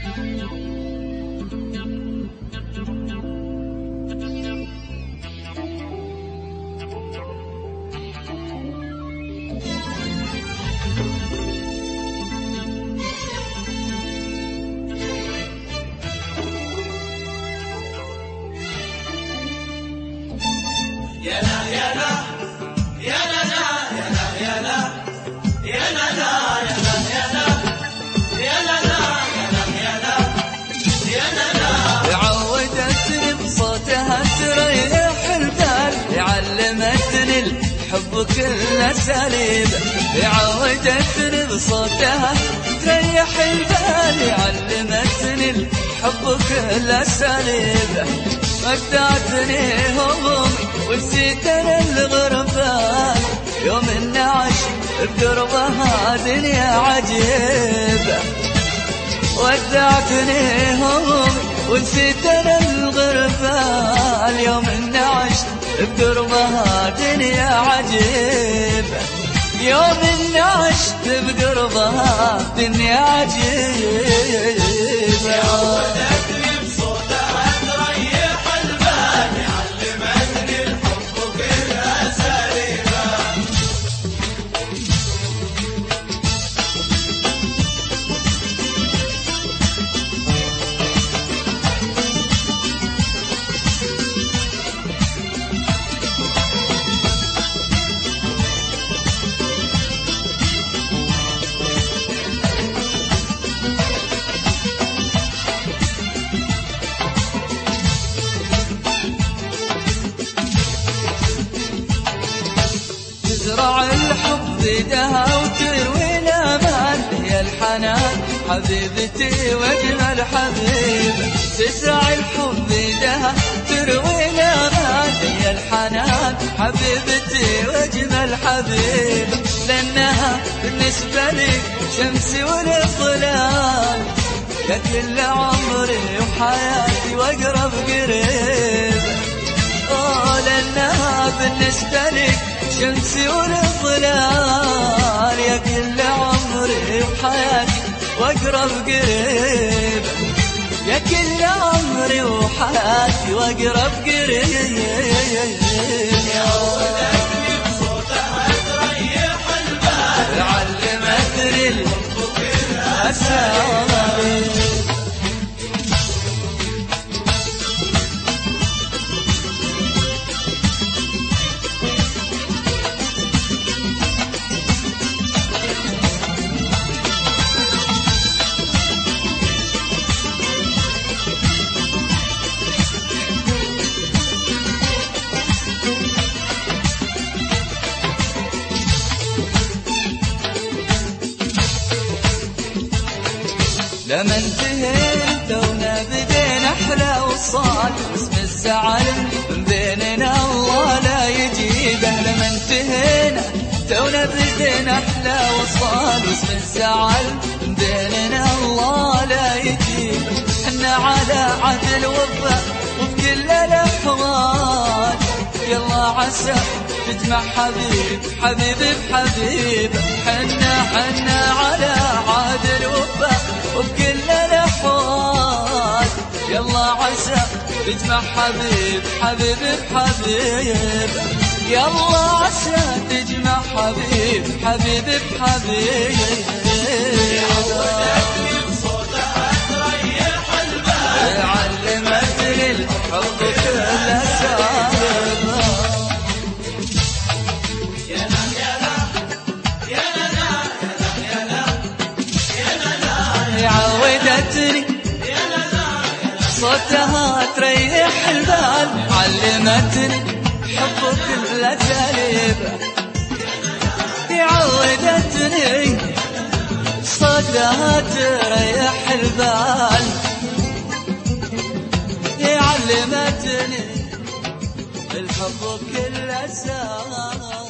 يا لا يا لا يا لا يا لا يا لا يا لا يا لا يا لا يا لا يا لا يا لا عودتني بصوتها تريح البال، علمتني الحب كل اساليب. عودتني بصوتها تريح البال، علمتني الحب كل اساليب. ودعتني همومي ونسيت انا الغربان، يوم النعش بقربها دنيا عجيبة. ودعتني همومي ونسيت انا الغربان، يوم النعش بقربها دنيا عجيبة. يوم النعش بقربها دنيا عجيبة. تزرع الحب بيدها وتروي الأمان، يا الحنان حبيبتي واجمل حبيب. تزرع الحب بيدها تروي الأمان، يا الحنان حبيبتي واجمل حبيب. لأنها بالنسبة لي شمسي والظلال، يا كل عمري وحياتي واقرب قريب. لأنها بالنسبة لي شمسي والظلال، يا كل عمري وحياتي واقرب قريب. يا كل عمري وحياتي واقرب قريب. عودتني بصوتها تريح البال، علمتني الحب كل اساليب. لما انتهينا تونا بدينا احلى وصال، اسم الزعل من بيننا الله لا يجيبه. لما انتهينا تونا بدينا احلى وصال، اسم الزعل من بيننا الله لا يجيبه. حنا على عهد الوفا وبكل الاحوال، يلا عسى تجمع حبيب حبيب بحبيب. حنا على عهد الوفا وبكل الأحوال، يلا عسى تجمع حبيب حبيب بحبيب. يلا عسى تجمع حبيب حبيب بحبيب. عودتني بصوتها تريح البال، علمتني الحب كل اساليب. يا لا يا لا يا لا يا لا يا لا عودتني صوتها تريح البال، علمتني حب كل اساليب. عودتني صوتها تريح البال، علمتني الحب كل اساليب.